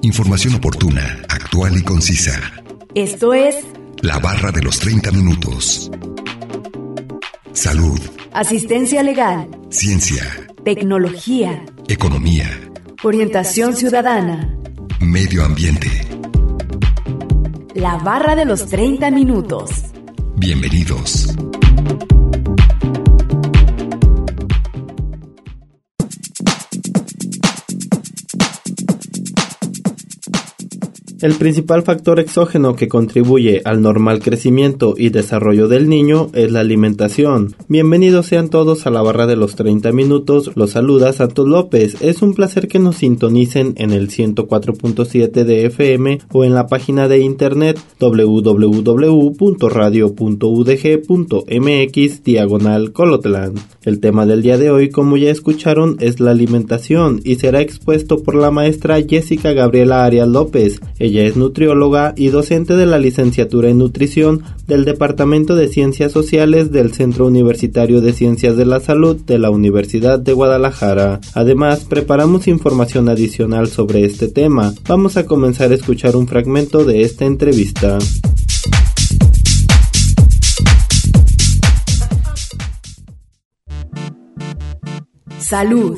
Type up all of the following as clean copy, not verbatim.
Información oportuna, actual y concisa. Esto es La Barra de los 30 Minutos. Salud. Asistencia legal. Ciencia. Tecnología. Economía. Orientación ciudadana. Medio ambiente. La Barra de los 30 Minutos. Bienvenidos. El principal factor exógeno que contribuye al normal crecimiento y desarrollo del niño es la alimentación. Bienvenidos sean todos a la Barra de los 30 Minutos. Los saluda Santos López. Es un placer que nos sintonicen en el 104.7 de FM o en la página de internet www.radio.udg.mx/Colotlán. El tema del día de hoy, como ya escucharon, es la alimentación y será expuesto por la maestra Jessica Gabriela Arias López. Ella es nutrióloga y docente de la licenciatura en nutrición del Departamento de Ciencias Sociales del Centro Universitario de Ciencias de la Salud de la Universidad de Guadalajara. Además, preparamos información adicional sobre este tema. Vamos a comenzar a escuchar un fragmento de esta entrevista. Salud.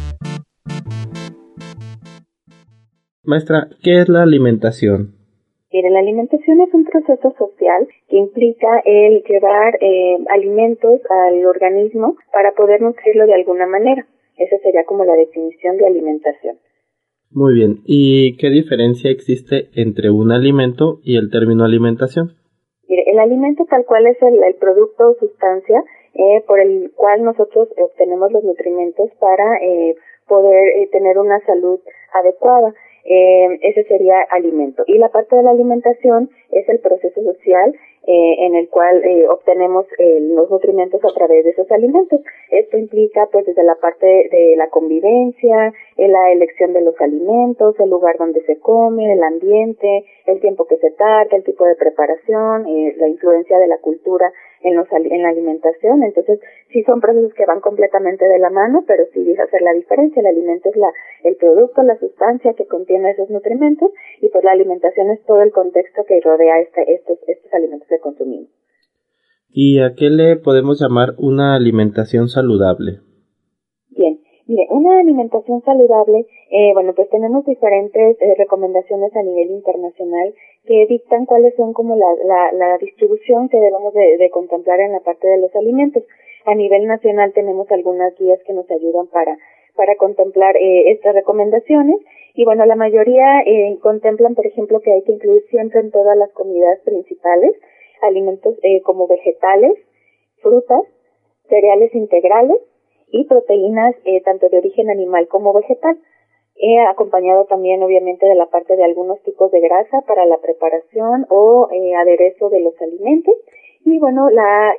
Maestra, ¿qué es la alimentación? Mire, la alimentación es un proceso social que implica el llevar alimentos al organismo para poder nutrirlo de alguna manera. Esa sería como la definición de alimentación. Muy bien. ¿Y qué diferencia existe entre un alimento y el término alimentación? Mire, el alimento tal cual es el producto o sustancia por el cual nosotros obtenemos los nutrimentos para poder tener una salud adecuada. Ese sería alimento. Y la parte de la alimentación es el proceso social en el cual obtenemos los nutrimentos a través de esos alimentos. Esto implica pues desde la parte de la convivencia, la elección de los alimentos, el lugar donde se come, el ambiente, el tiempo que se tarda, el tipo de preparación, la influencia de la cultura en la alimentación. Entonces sí son procesos que van completamente de la mano, pero sí deja hacer la diferencia. El alimento es el producto, la sustancia que contiene esos nutrimentos, y pues la alimentación es todo el contexto que rodea estos alimentos que consumimos. ¿Y a qué le podemos llamar una alimentación saludable? Bien, mire, una alimentación saludable, pues tenemos diferentes recomendaciones a nivel internacional que dictan cuáles son como la distribución que debemos de contemplar en la parte de los alimentos. A nivel nacional tenemos algunas guías que nos ayudan para contemplar estas recomendaciones, y bueno, la mayoría contemplan, por ejemplo, que hay que incluir siempre en todas las comidas principales alimentos como vegetales, frutas, cereales integrales y proteínas tanto de origen animal como vegetal, acompañado también obviamente de la parte de algunos tipos de grasa para la preparación o aderezo de los alimentos, y bueno, la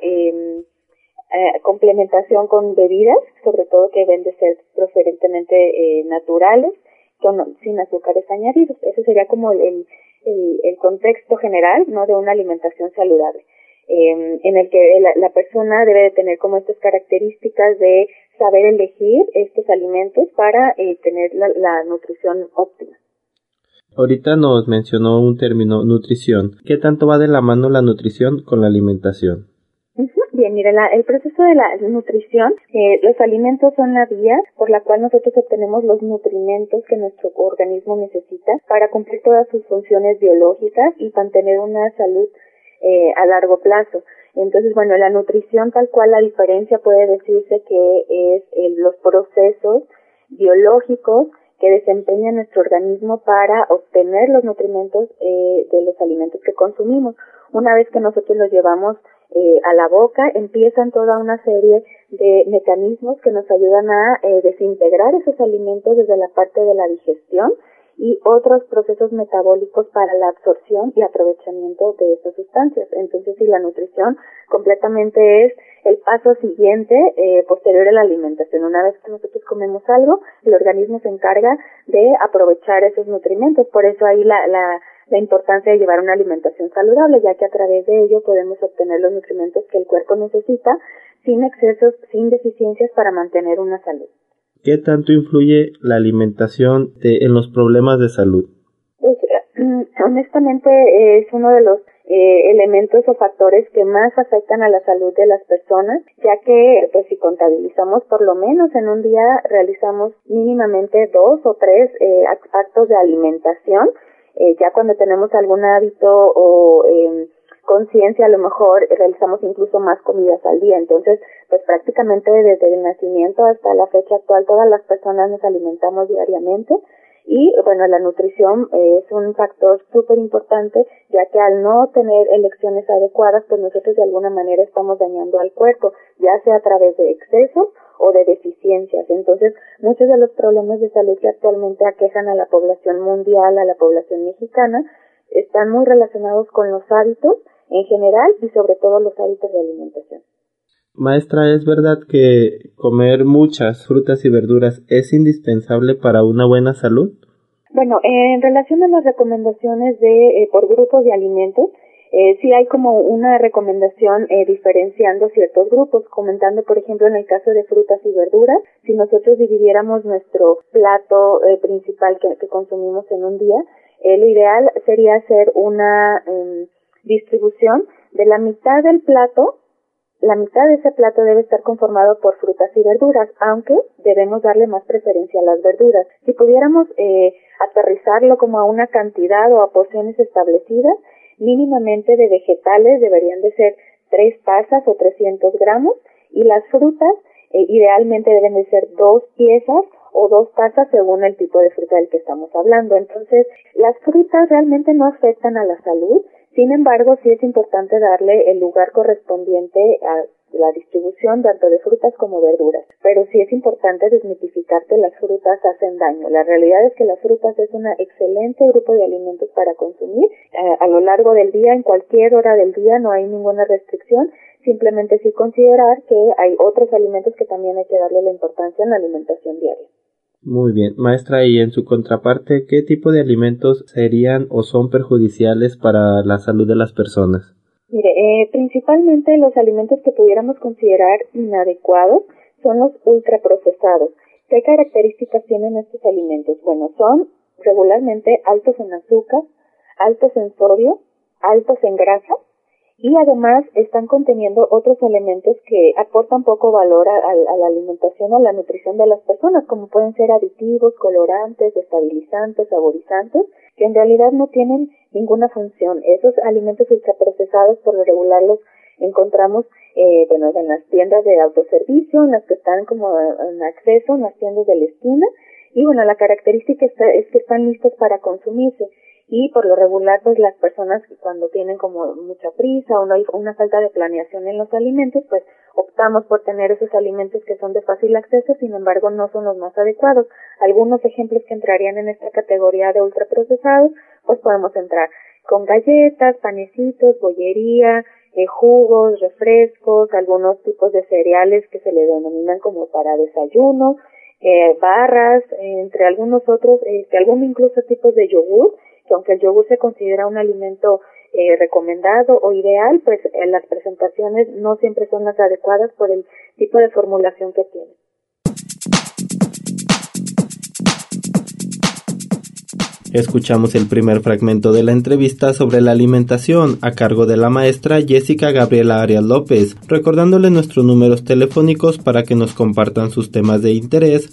complementación con bebidas, sobre todo que deben de ser preferentemente naturales, sin azúcares añadidos. Ese sería como el contexto general, ¿no?, de una alimentación saludable, en el que la persona debe de tener como estas características de saber elegir estos alimentos para tener la nutrición óptima. Ahorita nos mencionó un término, nutrición. ¿Qué tanto va de la mano la nutrición con la alimentación? Bien, mira, el proceso de la nutrición, los alimentos son la vía por la cual nosotros obtenemos los nutrimentos que nuestro organismo necesita para cumplir todas sus funciones biológicas y mantener una salud a largo plazo. Entonces, bueno, la nutrición tal cual, la diferencia puede decirse que es los procesos biológicos que desempeña nuestro organismo para obtener los nutrimentos de los alimentos que consumimos. Una vez que nosotros los llevamos a la boca, empiezan toda una serie de mecanismos que nos ayudan a desintegrar esos alimentos desde la parte de la digestión y otros procesos metabólicos para la absorción y aprovechamiento de esas sustancias. Entonces, sí, la nutrición completamente es el paso siguiente posterior a la alimentación. Una vez que nosotros comemos algo, el organismo se encarga de aprovechar esos nutrimentos. Por eso ahí la importancia de llevar una alimentación saludable, ya que a través de ello podemos obtener los nutrimentos que el cuerpo necesita sin excesos, sin deficiencias, para mantener una salud. ¿Qué tanto influye la alimentación en los problemas de salud? Honestamente es uno de los elementos o factores que más afectan a la salud de las personas, ya que pues si contabilizamos por lo menos en un día realizamos mínimamente 2 o 3 actos de alimentación. Ya cuando tenemos algún hábito o conciencia, a lo mejor realizamos incluso más comidas al día. Entonces, pues prácticamente desde el nacimiento hasta la fecha actual todas las personas nos alimentamos diariamente. Y bueno, la nutrición es un factor súper importante, ya que al no tener elecciones adecuadas, pues nosotros de alguna manera estamos dañando al cuerpo, ya sea a través de excesos o de deficiencias. Entonces, muchos de los problemas de salud que actualmente aquejan a la población mundial, a la población mexicana, están muy relacionados con los hábitos en general y sobre todo los hábitos de alimentación. Maestra, ¿es verdad que comer muchas frutas y verduras es indispensable para una buena salud? Bueno, en relación a las recomendaciones por grupos de alimentos, sí hay como una recomendación diferenciando ciertos grupos, comentando por ejemplo en el caso de frutas y verduras, si nosotros dividiéramos nuestro plato principal que consumimos en un día, lo ideal sería hacer una distribución de la mitad del plato. La mitad de ese plato debe estar conformado por frutas y verduras, aunque debemos darle más preferencia a las verduras. Si pudiéramos aterrizarlo como a una cantidad o a porciones establecidas, mínimamente de vegetales deberían de ser 3 tazas o 300 gramos, y las frutas idealmente deben de ser 2 piezas o 2 tazas según el tipo de fruta del que estamos hablando. Entonces, las frutas realmente no afectan a la salud. Sin embargo, sí es importante darle el lugar correspondiente a la distribución tanto de frutas como verduras. Pero sí es importante desmitificar que las frutas hacen daño. La realidad es que las frutas es un excelente grupo de alimentos para consumir a lo largo del día, en cualquier hora del día, no hay ninguna restricción. Simplemente sí considerar que hay otros alimentos que también hay que darle la importancia en la alimentación diaria. Muy bien, maestra, y en su contraparte, ¿qué tipo de alimentos serían o son perjudiciales para la salud de las personas? Mire, principalmente los alimentos que pudiéramos considerar inadecuados son los ultraprocesados. ¿Qué características tienen estos alimentos? Bueno, son regularmente altos en azúcar, altos en sodio, altos en grasa, y además están conteniendo otros elementos que aportan poco valor a la alimentación, a la nutrición de las personas, como pueden ser aditivos, colorantes, estabilizantes, saborizantes, que en realidad no tienen ninguna función. Esos alimentos ultraprocesados por lo regular los encontramos en las tiendas de autoservicio, en las que están como en acceso, en las tiendas de la esquina, y bueno, la característica es que están listos para consumirse. Y por lo regular, pues las personas cuando tienen como mucha prisa o no hay una falta de planeación en los alimentos, pues optamos por tener esos alimentos que son de fácil acceso, sin embargo no son los más adecuados. Algunos ejemplos que entrarían en esta categoría de ultraprocesados, pues podemos entrar con galletas, panecitos, bollería, jugos, refrescos, algunos tipos de cereales que se le denominan como para desayuno, barras, entre algunos otros, algunos incluso tipos de yogur, que aunque el yogur se considera un alimento recomendado o ideal, pues las presentaciones no siempre son las adecuadas por el tipo de formulación que tiene. Escuchamos el primer fragmento de la entrevista sobre la alimentación a cargo de la maestra Jessica Gabriela Arias López, recordándole nuestros números telefónicos para que nos compartan sus temas de interés: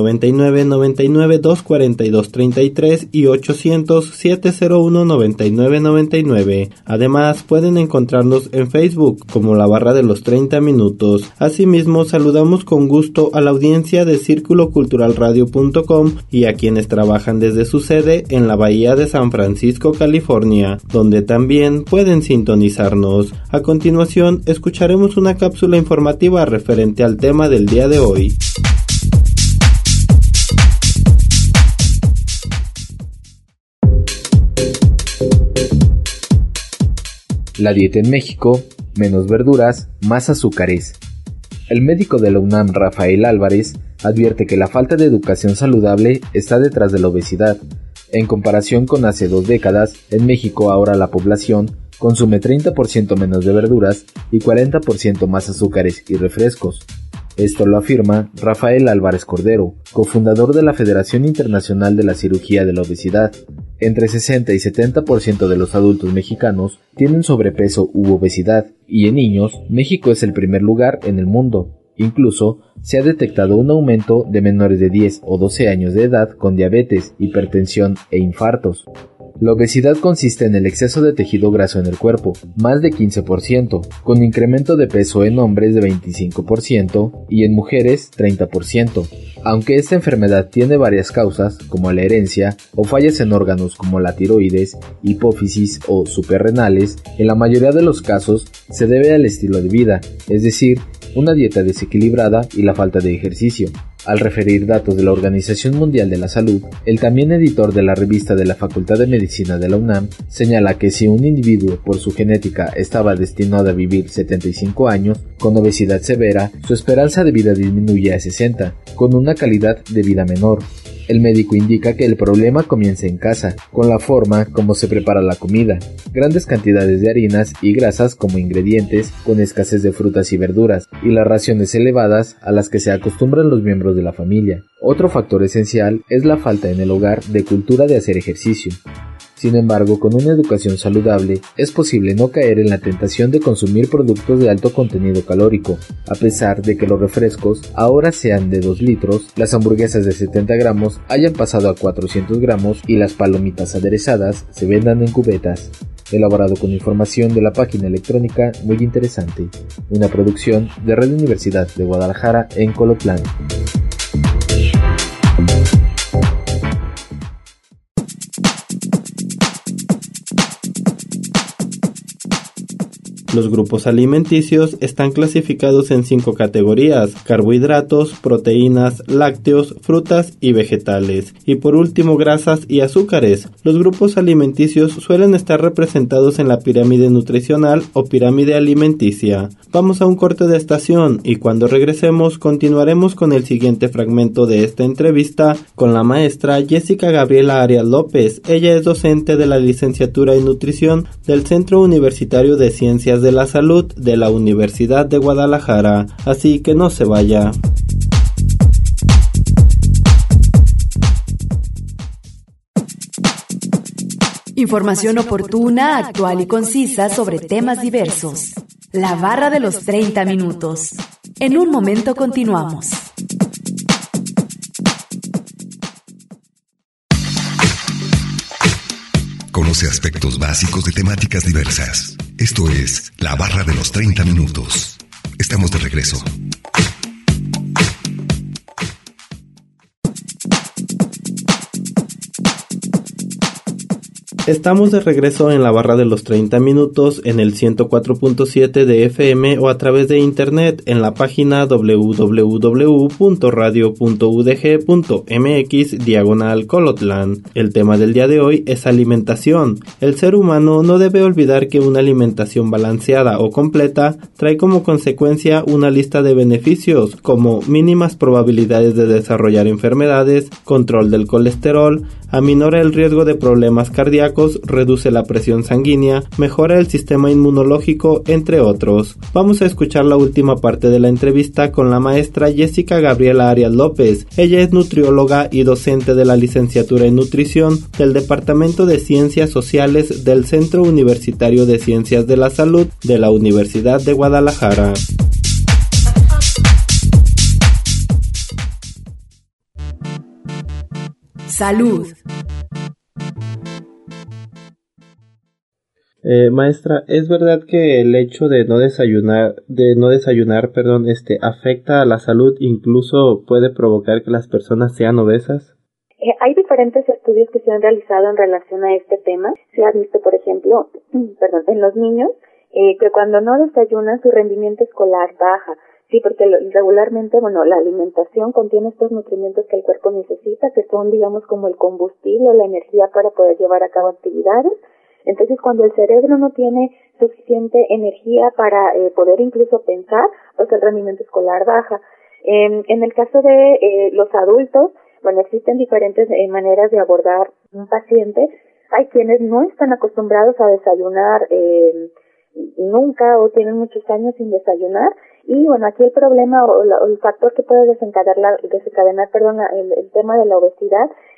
499-99-242-33 y 800-701-9999. Además, pueden encontrarnos en Facebook como La Barra de los 30 Minutos. Asimismo, saludamos con gusto a la audiencia de CírculoCulturalRadio.com y a quienes trabajan desde su sede en la Bahía de San Francisco, California, donde también pueden sintonizarnos. A continuación, escucharemos una cápsula informativa referente al tema del día de hoy. La dieta en México: menos verduras, más azúcares. El médico de la UNAM, Rafael Álvarez, advierte que la falta de educación saludable está detrás de la obesidad. En comparación con hace 2 décadas, en México ahora la población consume 30% menos de verduras y 40% más azúcares y refrescos. Esto lo afirma Rafael Álvarez Cordero, cofundador de la Federación Internacional de la Cirugía de la Obesidad. Entre 60 y 70% de los adultos mexicanos tienen sobrepeso u obesidad, y en niños, México es el primer lugar en el mundo. Incluso, se ha detectado un aumento de menores de 10 o 12 años de edad con diabetes, hipertensión e infartos. La obesidad consiste en el exceso de tejido graso en el cuerpo, más de 15%, con incremento de peso en hombres de 25% y en mujeres 30%. Aunque esta enfermedad tiene varias causas, como la herencia o fallas en órganos como la tiroides, hipófisis o suprarrenales, en la mayoría de los casos se debe al estilo de vida, es decir, una dieta desequilibrada y la falta de ejercicio. Al referir datos de la Organización Mundial de la Salud, el también editor de la revista de la Facultad de Medicina de la UNAM señala que si un individuo por su genética estaba destinado a vivir 75 años, con obesidad severa, su esperanza de vida disminuye a 60, con una calidad de vida menor. El médico indica que el problema comienza en casa, con la forma como se prepara la comida, grandes cantidades de harinas y grasas como ingredientes, con escasez de frutas y verduras, y las raciones elevadas a las que se acostumbran los miembros de la familia. Otro factor esencial es la falta en el hogar de cultura de hacer ejercicio. Sin embargo, con una educación saludable, es posible no caer en la tentación de consumir productos de alto contenido calórico, a pesar de que los refrescos ahora sean de 2 litros, las hamburguesas de 70 gramos hayan pasado a 400 gramos y las palomitas aderezadas se vendan en cubetas. Elaborado con información de la página electrónica Muy Interesante, una producción de Radio Universidad de Guadalajara en Colotlán. Los grupos alimenticios están clasificados en 5 categorías: carbohidratos, proteínas, lácteos, frutas y vegetales. Y por último, grasas y azúcares. Los grupos alimenticios suelen estar representados en la pirámide nutricional o pirámide alimenticia. Vamos a un corte de estación y cuando regresemos continuaremos con el siguiente fragmento de esta entrevista con la maestra Jessica Gabriela Arias López. Ella es docente de la licenciatura en nutrición del Centro Universitario de Ciencias de la Salud de la Universidad de Guadalajara, así que no se vaya. Información oportuna, actual y concisa sobre temas diversos. La barra de los 30 minutos. En un momento continuamos. Conoce aspectos básicos de temáticas diversas. Esto es La Barra de los 30 minutos. Estamos de regreso. Estamos de regreso en la barra de los 30 minutos en el 104.7 de FM o a través de internet en la página www.radio.udg.mx/Colotlán. El tema del día de hoy es alimentación. El ser humano no debe olvidar que una alimentación balanceada o completa trae como consecuencia una lista de beneficios como mínimas probabilidades de desarrollar enfermedades, control del colesterol, aminora el riesgo de problemas cardíacos, reduce la presión sanguínea, mejora el sistema inmunológico, entre otros. Vamos a escuchar la última parte de la entrevista con la maestra Jessica Gabriela Arias López. Ella es nutrióloga y docente de la licenciatura en nutrición del Departamento de Ciencias Sociales del Centro Universitario de Ciencias de la Salud de la Universidad de Guadalajara. Salud. Maestra, ¿es verdad que el hecho de no desayunar, afecta a la salud, incluso puede provocar que las personas sean obesas? Hay diferentes estudios que se han realizado en relación a este tema. Se ha visto, por ejemplo, en los niños, que cuando no desayunan su rendimiento escolar baja. Sí, porque regularmente, la alimentación contiene estos nutrientes que el cuerpo necesita, que son, digamos, como el combustible o la energía para poder llevar a cabo actividades. Entonces, cuando el cerebro no tiene suficiente energía para poder incluso pensar, pues el rendimiento escolar baja. En el caso de los adultos, existen diferentes maneras de abordar un paciente. Hay quienes no están acostumbrados a desayunar nunca o tienen muchos años sin desayunar. Y aquí el problema o el factor que puede desencadenar el tema de la obesidad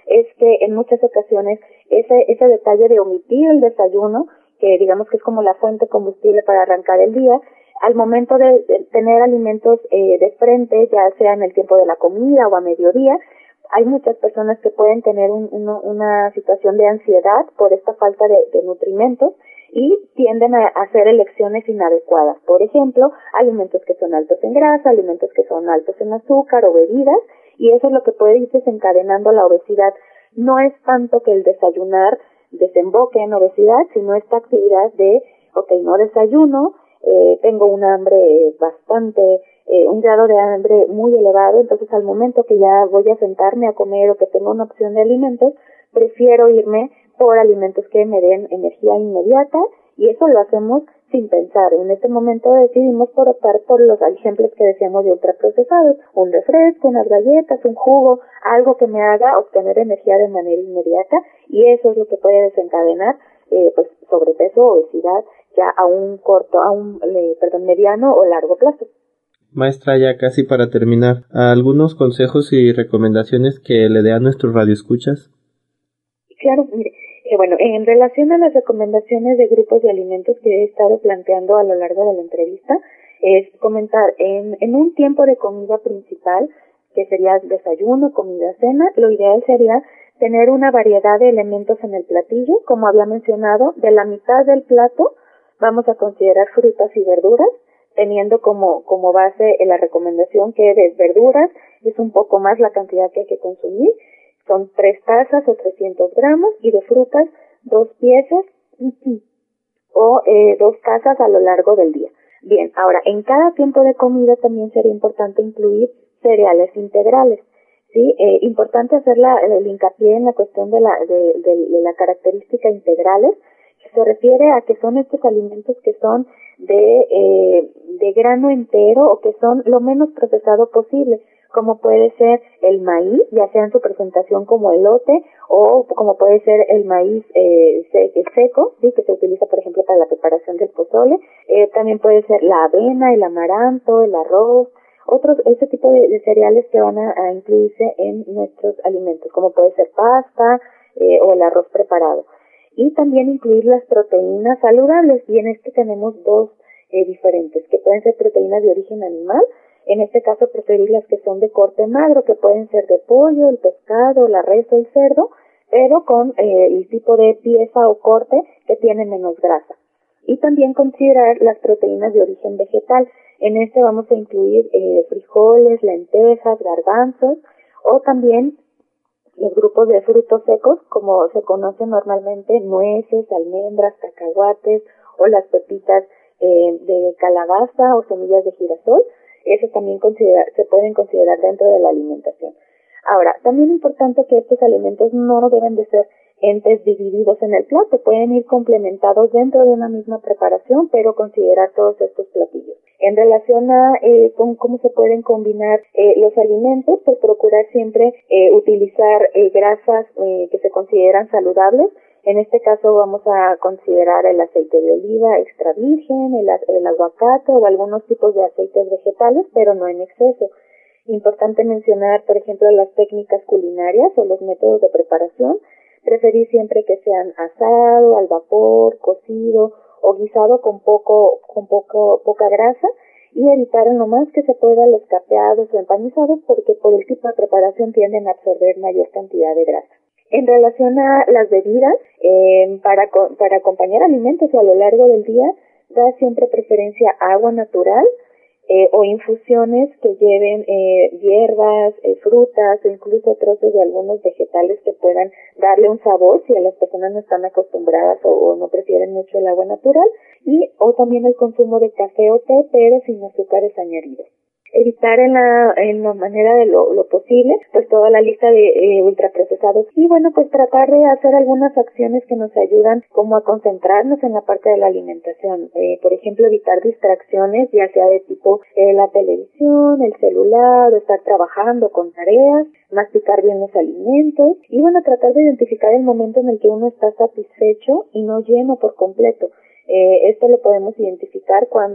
es que en muchas ocasiones ese detalle de omitir el desayuno, que digamos que es como la fuente combustible para arrancar el día, al momento de tener alimentos de frente, ya sea en el tiempo de la comida o a mediodía, hay muchas personas que pueden tener una situación de ansiedad por esta falta de nutrimentos y tienden a hacer elecciones inadecuadas. Por ejemplo, alimentos que son altos en grasa, alimentos que son altos en azúcar o bebidas, y eso es lo que puede ir desencadenando la obesidad. No es tanto que el desayunar desemboque en obesidad, sino esta actividad de, no desayuno, tengo un hambre bastante, un grado de hambre muy elevado, entonces al momento que ya voy a sentarme a comer o que tengo una opción de alimentos, prefiero irme por alimentos que me den energía inmediata, y eso lo hacemos sin pensar. En este momento decidimos por optar por los ejemplos que decíamos de ultraprocesados, un refresco, unas galletas, un jugo, algo que me haga obtener energía de manera inmediata, y eso es lo que puede desencadenar sobrepeso, obesidad, ya a un mediano o largo plazo. Maestra, ya casi para terminar, ¿algunos consejos y recomendaciones que le dé a nuestros radioescuchas? Claro, mire, en relación a las recomendaciones de grupos de alimentos que he estado planteando a lo largo de la entrevista, es comentar en un tiempo de comida principal, que sería desayuno, comida, cena, lo ideal sería tener una variedad de elementos en el platillo. Como había mencionado, de la mitad del plato vamos a considerar frutas y verduras, teniendo como base la recomendación que de verduras es un poco más la cantidad que hay que consumir, son 3 tazas o 300 gramos, y de frutas 2 piezas o 2 tazas a lo largo del día. Bien, ahora, en cada tiempo de comida también sería importante incluir cereales integrales. Sí, importante hacer el hincapié en la cuestión de la característica integrales, que se refiere a que son estos alimentos que son de grano entero o que son lo menos procesado posible, como puede ser el maíz, ya sea en su presentación como elote, o como puede ser el maíz seco, sí, que se utiliza por ejemplo para la preparación del pozole. También puede ser la avena, el amaranto, el arroz, ese tipo de cereales que van a incluirse en nuestros alimentos, como puede ser pasta o el arroz preparado. Y también incluir las proteínas saludables, y en este tenemos 2 diferentes, que pueden ser proteínas de origen animal. En este caso preferir las que son de corte magro, que pueden ser de pollo, el pescado, la res o el cerdo, pero con el tipo de pieza o corte que tiene menos grasa. Y también considerar las proteínas de origen vegetal. En este vamos a incluir frijoles, lentejas, garbanzos, o también los grupos de frutos secos, como se conocen normalmente, nueces, almendras, cacahuates, o las pepitas de calabaza o semillas de girasol. Eso también se pueden considerar dentro de la alimentación. Ahora, también es importante que estos alimentos no deben de ser entes divididos en el plato, pueden ir complementados dentro de una misma preparación, pero considerar todos estos platillos. En relación a cómo se pueden combinar los alimentos, pues procurar siempre utilizar grasas que se consideran saludables. En este caso vamos a considerar el aceite de oliva extra virgen, el aguacate o algunos tipos de aceites vegetales, pero no en exceso. Importante mencionar, por ejemplo, las técnicas culinarias o los métodos de preparación. Preferir siempre que sean asado, al vapor, cocido o guisado con poca grasa, y evitar en lo más que se pueda los capeados o empanizados, porque por el tipo de preparación tienden a absorber mayor cantidad de grasa. En relación a las bebidas, para acompañar alimentos a lo largo del día, da siempre preferencia a agua natural o infusiones que lleven hierbas, frutas o incluso trozos de algunos vegetales que puedan darle un sabor si a las personas no están acostumbradas o no prefieren mucho el agua natural, o también el consumo de café o té, pero sin azúcares añadidos. Evitar en la manera de lo posible, pues toda la lista de ultraprocesados, y pues tratar de hacer algunas acciones que nos ayudan como a concentrarnos en la parte de la alimentación. Por ejemplo, evitar distracciones, ya sea de tipo la televisión, el celular, o estar trabajando con tareas, masticar bien los alimentos, y tratar de identificar el momento en el que uno está satisfecho y no lleno por completo. Esto lo podemos identificar cuando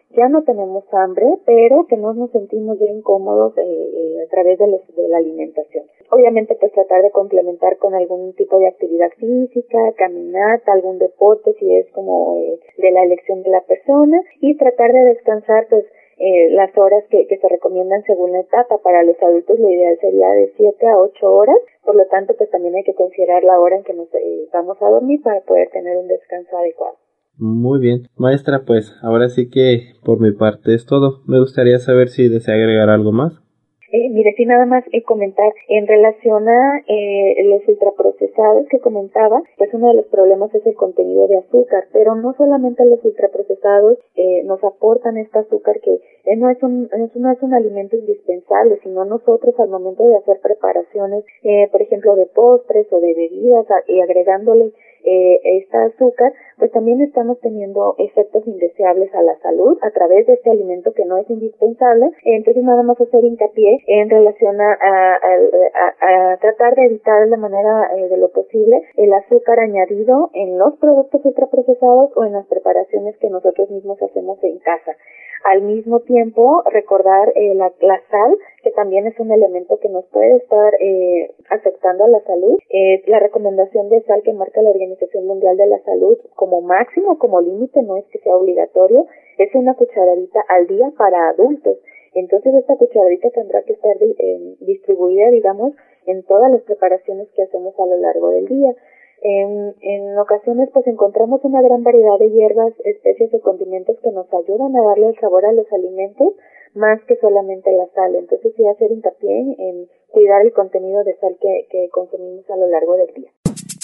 ya no tenemos hambre, pero que no nos sentimos bien cómodos a través de la alimentación. Obviamente, pues tratar de complementar con algún tipo de actividad física, caminata, algún deporte, si es como de la elección de la persona, y tratar de descansar, pues, las horas que se recomiendan según la etapa. Para los adultos lo ideal sería de 7 a 8 horas, por lo tanto, pues también hay que considerar la hora en que nos vamos a dormir para poder tener un descanso adecuado. Muy bien, maestra, pues ahora sí que por mi parte es todo. Me gustaría saber si desea agregar algo más. Mire, sí, nada más comentar en relación a los ultraprocesados que comentaba, pues uno de los problemas es el contenido de azúcar, pero no solamente los ultraprocesados nos aportan este azúcar que no es un alimento indispensable, sino nosotros al momento de hacer preparaciones, por ejemplo, de postres o de bebidas, y agregándole este azúcar, pues también estamos teniendo efectos indeseables a la salud a través de este alimento que no es indispensable. Entonces, nada más hacer hincapié en relación a tratar de evitar de manera de lo posible el azúcar añadido en los productos ultraprocesados o en las preparaciones que nosotros mismos hacemos en casa. Al mismo tiempo, recordar la sal, que también es un elemento que nos puede estar afectando a la salud. La recomendación de sal que marca la Organización Mundial de la Salud como máximo, como límite, no es que sea obligatorio, es una cucharadita al día para adultos. Entonces, esta cucharadita tendrá que estar distribuida, digamos, en todas las preparaciones que hacemos a lo largo del día. En ocasiones, pues encontramos una gran variedad de hierbas, especies y condimentos que nos ayudan a darle el sabor a los alimentos, más que solamente la sal. Entonces, sí hacer hincapié en cuidar el contenido de sal que consumimos a lo largo del día.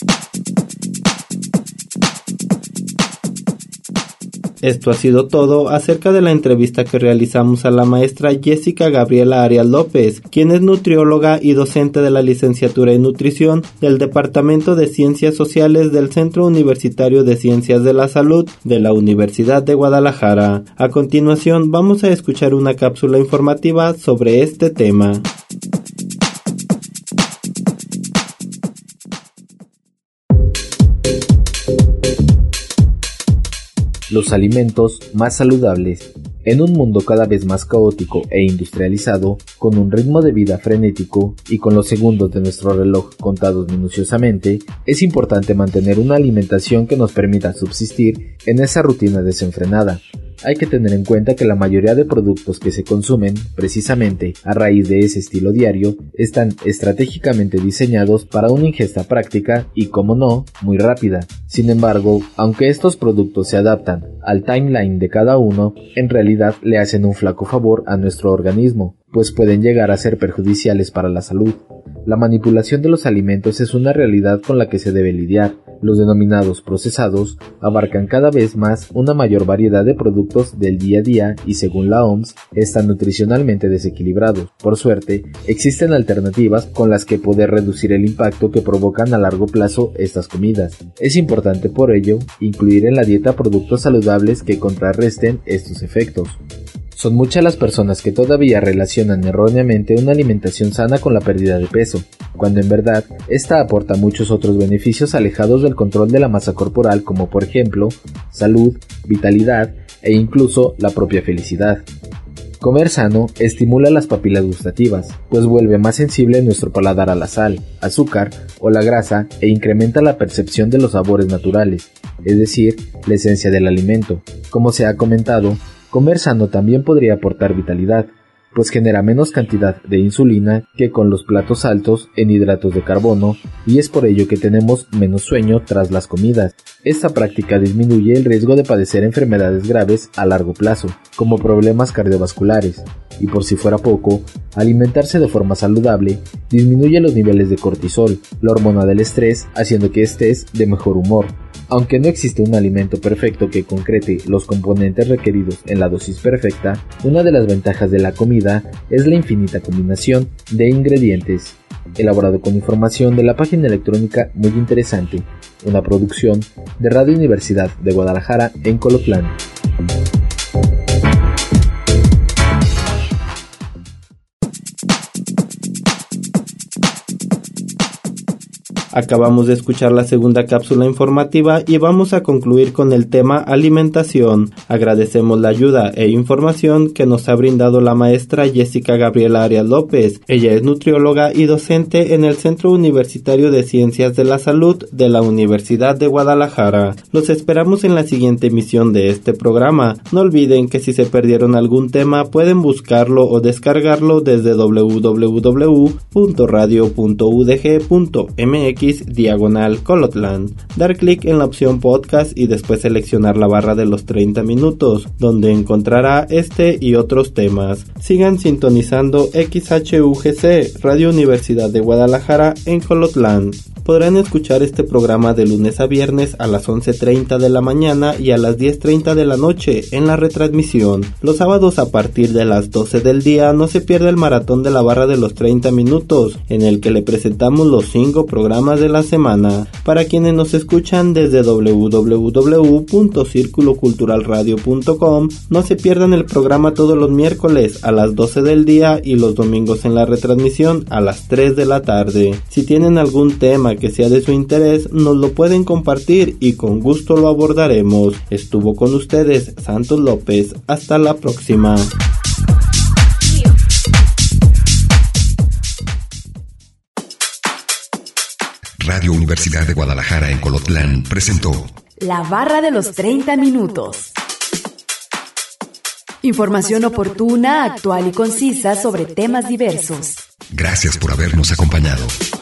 Esto ha sido todo acerca de la entrevista que realizamos a la maestra Jessica Gabriela Arias López, quien es nutrióloga y docente de la licenciatura en nutrición del Departamento de Ciencias Sociales del Centro Universitario de Ciencias de la Salud de la Universidad de Guadalajara. A continuación, vamos a escuchar una cápsula informativa sobre este tema. Los alimentos más saludables. En un mundo cada vez más caótico e industrializado, con un ritmo de vida frenético y con los segundos de nuestro reloj contados minuciosamente, es importante mantener una alimentación que nos permita subsistir en esa rutina desenfrenada. Hay que tener en cuenta que la mayoría de productos que se consumen, precisamente a raíz de ese estilo diario, están estratégicamente diseñados para una ingesta práctica y, como no, muy rápida. Sin embargo, aunque estos productos se adaptan al timeline de cada uno, en realidad le hacen un flaco favor a nuestro organismo, pues pueden llegar a ser perjudiciales para la salud. La manipulación de los alimentos es una realidad con la que se debe lidiar. Los denominados procesados abarcan cada vez más una mayor variedad de productos del día a día y, según la OMS, están nutricionalmente desequilibrados. Por suerte, existen alternativas con las que poder reducir el impacto que provocan a largo plazo estas comidas. Es importante por ello incluir en la dieta productos saludables que contrarresten estos efectos. Son muchas las personas que todavía relacionan erróneamente una alimentación sana con la pérdida de peso, cuando en verdad esta aporta muchos otros beneficios alejados del control de la masa corporal, como por ejemplo, salud, vitalidad e incluso la propia felicidad. Comer sano estimula las papilas gustativas, pues vuelve más sensible nuestro paladar a la sal, azúcar o la grasa e incrementa la percepción de los sabores naturales, es decir, la esencia del alimento. Como se ha comentado, comer sano también podría aportar vitalidad, pues genera menos cantidad de insulina que con los platos altos en hidratos de carbono, y es por ello que tenemos menos sueño tras las comidas. Esta práctica disminuye el riesgo de padecer enfermedades graves a largo plazo, como problemas cardiovasculares, y por si fuera poco, alimentarse de forma saludable disminuye los niveles de cortisol, la hormona del estrés, haciendo que estés de mejor humor. Aunque no existe un alimento perfecto que concrete los componentes requeridos en la dosis perfecta, una de las ventajas de la comida es la infinita combinación de ingredientes. Elaborado con información de la página electrónica Muy Interesante, una producción de Radio Universidad de Guadalajara en Colotlán. Acabamos de escuchar la segunda cápsula informativa y vamos a concluir con el tema alimentación. Agradecemos la ayuda e información que nos ha brindado la maestra Jessica Gabriela Arias López. Ella es nutrióloga y docente en el Centro Universitario de Ciencias de la Salud de la Universidad de Guadalajara. Los esperamos en la siguiente emisión de este programa. No olviden que si se perdieron algún tema pueden buscarlo o descargarlo desde www.radio.udg.mx/Colotlán. Dar clic en la opción podcast y después seleccionar la barra de los 30 minutos, donde encontrará este y otros temas. Sigan sintonizando XHUGC, Radio Universidad de Guadalajara en Colotlán. Podrán escuchar este programa de lunes a viernes a las 11:30 de la mañana y a las 10:30 de la noche en la retransmisión. Los sábados a partir de las 12 del día no se pierda el maratón de la barra de los 30 minutos, en el que le presentamos los 5 programas de la semana. Para quienes nos escuchan desde www.circuloculturalradio.com, no se pierdan el programa todos los miércoles a las 12 del día y los domingos en la retransmisión a las 3 de la tarde. Si tienen algún tema que sea de su interés, nos lo pueden compartir y con gusto lo abordaremos. Estuvo con ustedes Santos López. Hasta la próxima. Radio Universidad de Guadalajara en Colotlán presentó La Barra de los 30 minutos. Información oportuna, actual y concisa sobre temas diversos. Gracias por habernos acompañado.